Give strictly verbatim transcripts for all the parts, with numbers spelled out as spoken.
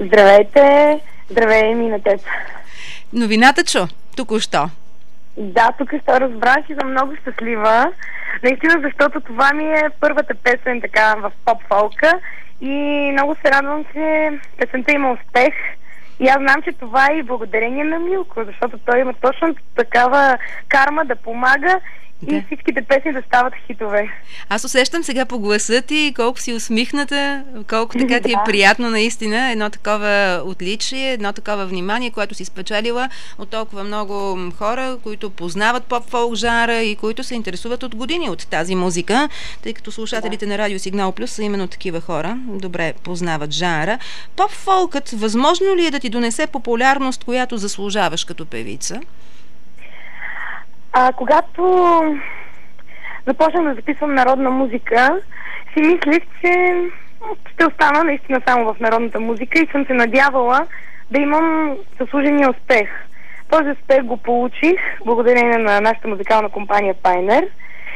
Здравейте! Здравей ми на теб! Новината чу току-що. Да, тук ще разбрах и съм много щастлива. Наистина, защото това ми е първата песен така в поп-фолка и много се радвам, че песента има успех. И аз знам, че това е и благодарение на Милко, защото той има точно такава карма да помага и да. всичките песни да стават хитове. Аз усещам сега по гласа ти колко си усмихната, колко така ти е приятно наистина, едно такова отличие, едно такова внимание, което си спечелила от толкова много хора, които познават поп-фолк жанра и които се интересуват от години от тази музика, тъй като слушателите да. на Радио Сигнал Плюс са именно такива хора, добре познават жанра. Поп-фолкът възможно ли е да ти донесе популярност, която заслужаваш като певица? А, когато започнах да записвам народна музика, си мислих, че ще остана наистина само в народната музика и съм се надявала да имам заслужения успех. Този успех го получих благодарение на нашата музикална компания Пайнер.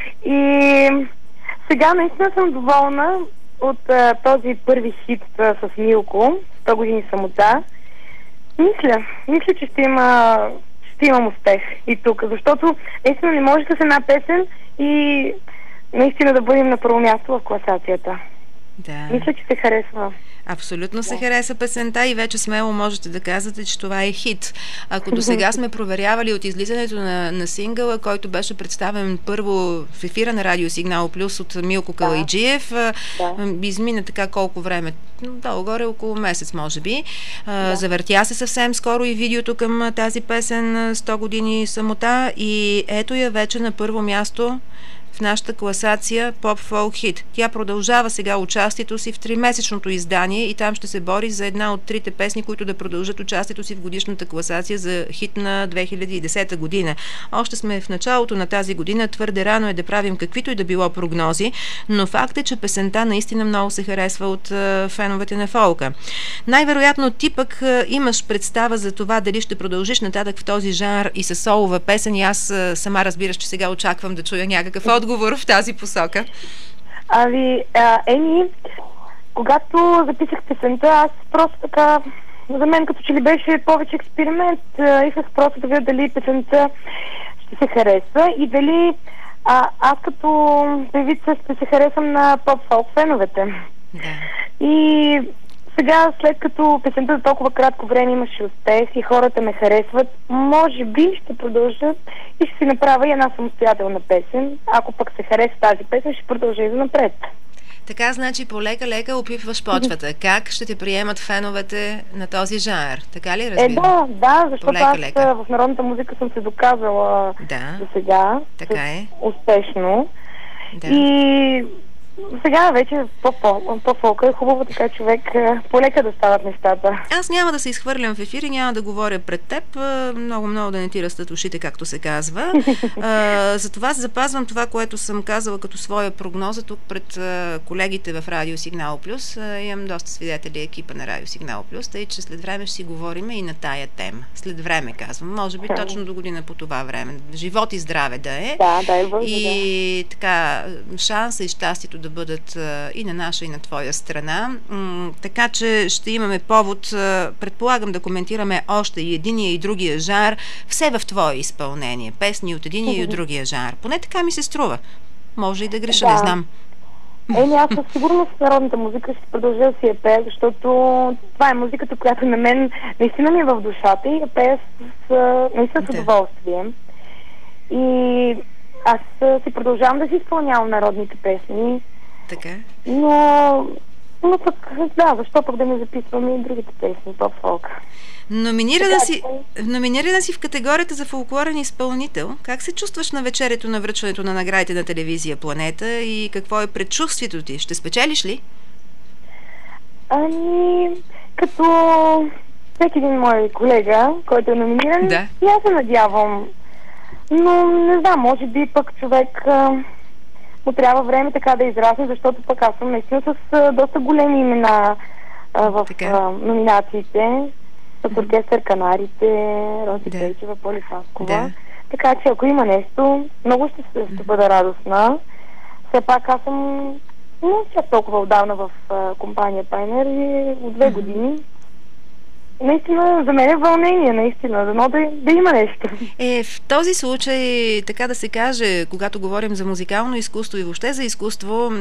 И сега наистина съм доволна от а, този първи хит а, с Милко, сто години самота. Мисля, мисля, че ще има... ще имам успех и тук, защото наистина не може с една песен и наистина да бъдем на първо място в класацията. Да. Мисля, че се харесва. Абсолютно се хареса песента и вече смело можете да казвате, че това е хит. Ако до сега сме проверявали от излизането на, на сингъла, който беше представен първо в ефира на Радио Сигнал Плюс от Милко Калайджиев, да. измина така колко време? Долу-горе около месец, може би. Да. Завъртя се съвсем скоро и видеото към тази песен сто години самота и ето я вече на първо място в нашата класация поп-фолк хит. Тя продължава сега участието си в тримесечното издание и там ще се бори за една от трите песни, които да продължат участието си в годишната класация за хит на две хиляди и десета година. Още сме в началото на тази година, твърде рано е да правим каквито и да било прогнози, но факт е, че песента наистина много се харесва от феновете на фолка. Най-вероятно ти пък имаш представа за това дали ще продължиш нататък в този жанр и със солова песен и аз сама разбираш, че сега очаквам да чуя някакъв отговор в тази посока. Ами, а, Еми, когато записах песента, аз просто така, за мен като че ли беше повече експеримент, исках просто да видя дали песента ще се хареса и дали а, аз като певица ще се харесам на поп-фолк феновете. Да. И сега, след като песента за толкова кратко време имаше успех и хората ме харесват, може би ще продължат и ще си направя и една самостоятелна песен. Ако пък се хареса тази песен, ще продължа и за напред. Така, значи, полека-лека опипваш почвата. Как ще те приемат феновете на този жанр? Така ли разбирам? Е, да, да, защото полека-лека. Аз в народната музика съм се доказала да. до сега. Така е. Успешно. Да. И сега вече по-фолка е хубаво, така човек полека да стават нещата. Аз няма да се изхвърлям в ефир и няма да говоря пред теб. Много-много да не ти растат ушите, както се казва. Затова запазвам това, което съм казала като своя прогноза тук пред колегите в Радио Сигнал Плюс. Имам доста свидетели екипа на Радио Сигнал Плюс, тъй че след време ще си говорим и на тая тема. След време казвам. Може би точно до година по това време. Живот и здраве да е. Да, да е бързо, и да. така, шанса и щастието да бъдат а, и на наша, и на твоя страна. М- така че ще имаме повод, а, предполагам, да коментираме още и единия и другия жанр, все в твое изпълнение. Песни от единия mm-hmm. и от другия жанр. Поне така ми се струва. Може и да греша, да. не знам. Еми, аз със сигурност с народната музика ще продължа да си я пея, защото това е музиката, която на мен наистина ми е в душата и я пея с, наистина с да. удоволствие. И аз си продължавам да си изпълнявам народните песни. Така. Но, но пък, да, защо пък да не записваме и другите песни, поп-фолк. Номинирана си, номинирана си в категорията за фолклорен изпълнител. Как се чувстваш на вечерието на връчването на наградите на телевизия Планета и какво е предчувствието ти? Ще спечелиш ли? Ами, като всеки един мой колега, който е номиниран, да. и аз се надявам. Но не знам, може би пък човек а, му трябва време така да израсне, защото пък аз съм наистина с а, доста големи имена а, в а, номинациите. С оркестър Канарите, Роси да. Пейчева, Поли Фаскова. Да. Така че ако има нещо, много ще, ще бъда радостна. Все пак аз съм не чак толкова отдавна в а, компания Пайнер и от две години. наистина за мен е вълнение, наистина, дано да, да има нещо. Е, в този случай, така да се каже, когато говорим за музикално изкуство и въобще за изкуство,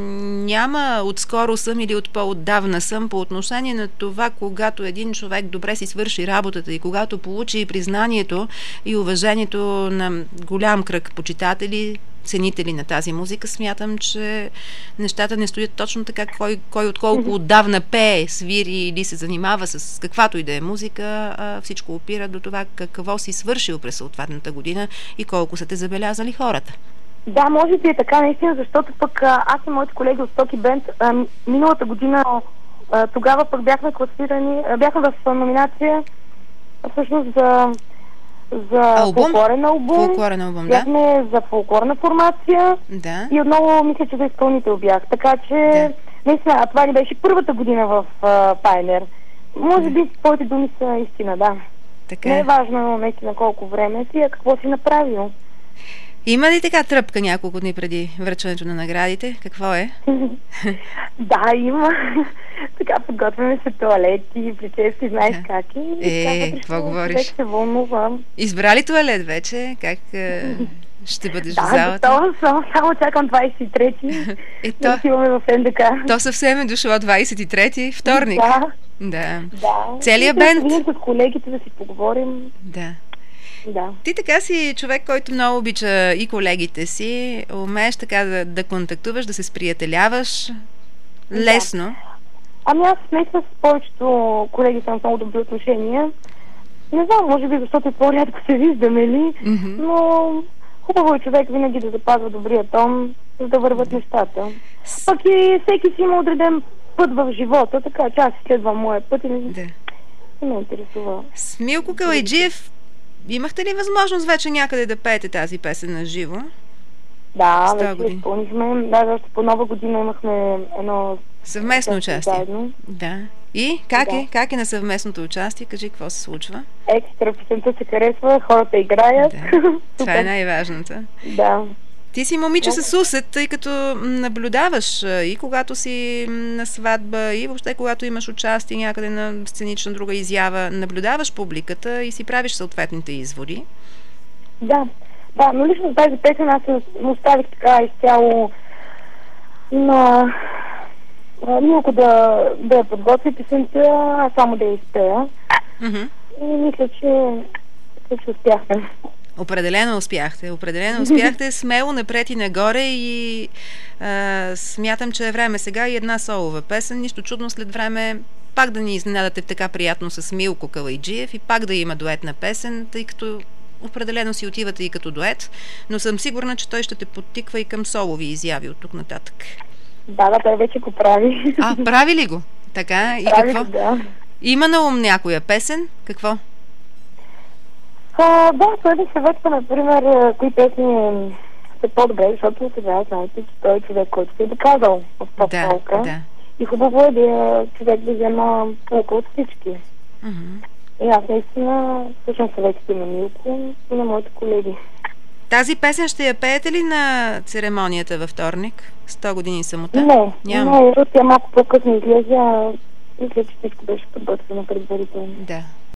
няма отскоро съм или от по-отдавна съм по отношение на това, когато един човек добре си свърши работата и когато получи признанието и уважението на голям кръг почитатели, ценители на тази музика, смятам, че нещата не стоят точно така, кой, кой отколко отдавна пее, свири или се занимава с каквато и да е музика, а всичко опира до това какво си свършил през съответната година и колко са те забелязали хората. Да, може би е така наистина, защото пък аз и моите колеги от Стоки Бенд миналата година тогава пък бяхме класирани, бяхме в номинация всъщност за за албум? фолклорен албум. Фолклорен албум, да. Бяхме за фолклорна формация. Да. И отново мисля, че за изпълнител бях. Така че, да. наистина, а това ни беше първата година в Пайнер. Може да. би твоите думи са истина, да. Така. Не е важно наистина колко време си, а какво си направил. Има ли така тръпка няколко дни преди връчването на наградите? Какво е? Да, има. Така подготвяме се туалети, прически, знаеш да. как и... Е, какво говориш? Вече се вълнувам. Избрали туалет вече? Как е, ще бъдеш да, в залата? Да, готова съм. Само чакам двадесет и трети. Е, то, да отиваме в Н Д К. То съвсем е дошло двадесет и трети, вторник. Да. Да. да. Целият бенд. Да с колегите да си поговорим. Да. Да. Ти така си човек, който много обича и колегите си, умееш така да, да контактуваш, да се сприятеляваш лесно. Да. Ами аз наистина с повечето колеги съм много добри отношения. Не знам, може би защото и по-рядко се виждаме ли, mm-hmm. но хубаво е човек винаги да запазва добрия тон, за да върват нещата. С... Пък и всеки си има отреден път в живота, така че аз следвам моя път и не, да. не ме интересува. С Милко Калайджиев имахте ли възможност вече някъде да пеете тази песен на живо? Да, вече изпълнихме. Да, още по Нова година имахме едно съвместно участие. Заедно. Да. И как да. е? Как е на съвместното участие? Кажи какво се случва. Екстра, песента се харесва, хората играят. Да. Това е най-важното. Да. Ти си момиче с усет, тъй като наблюдаваш и когато си на сватба, и въобще когато имаш участие някъде на сценична друга изява, наблюдаваш публиката и си правиш съответните изводи. Да, да, но лично тази песен аз се оставих така изцяло на Милко да, да я подготви песента, а само да я изпея. Mm-hmm. И мисля, че, че успяхме. Определено успяхте. Определено успяхте. Смело напред и нагоре и а, смятам, че е време сега и една солова песен. Нищо чудно след време пак да ни изненадате така приятно с Милко Калайджиев и пак да има дуетна песен, тъй като определено си отивате и като дует, но съм сигурна, че той ще те подтиква и към солови изяви от тук нататък. Да, да, той вече го прави. А, прави ли го? Така, и прави, какво? Да. Има на ум някоя песен? Какво? А, да, той ми съветва, например, кои песни са по-добре, защото сега знаете, че той е човек, който се е доказал в поп-фолка. Да, да. И хубаво е да човек да взема полка от всички. Uh-huh. И аз наистина слушам съветите на Милко и на моите колеги. Тази песен ще я пеете ли на церемонията във вторник? сто години самота? Не, Няма. не, защото тя малко по-късно излезе, а мисля, че всичко беше подготвено предварително. Да.